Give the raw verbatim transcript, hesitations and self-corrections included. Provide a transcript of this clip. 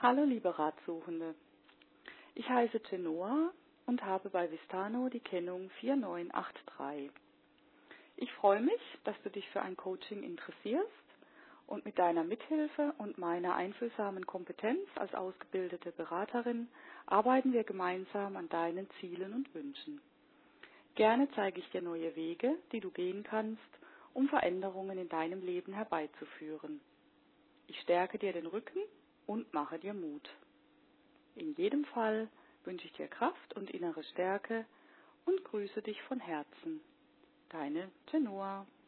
Hallo liebe Ratsuchende, ich heiße Genoa und habe bei Vistano die Kennung vier neun acht drei. Ich freue mich, dass du dich für ein Coaching interessierst und mit deiner Mithilfe und meiner einfühlsamen Kompetenz als ausgebildete Beraterin arbeiten wir gemeinsam an deinen Zielen und Wünschen. Gerne zeige ich dir neue Wege, die du gehen kannst, um Veränderungen in deinem Leben herbeizuführen. Ich stärke dir den Rücken und mache dir Mut. In jedem Fall wünsche ich dir Kraft und innere Stärke und grüße dich von Herzen. Deine Genoa.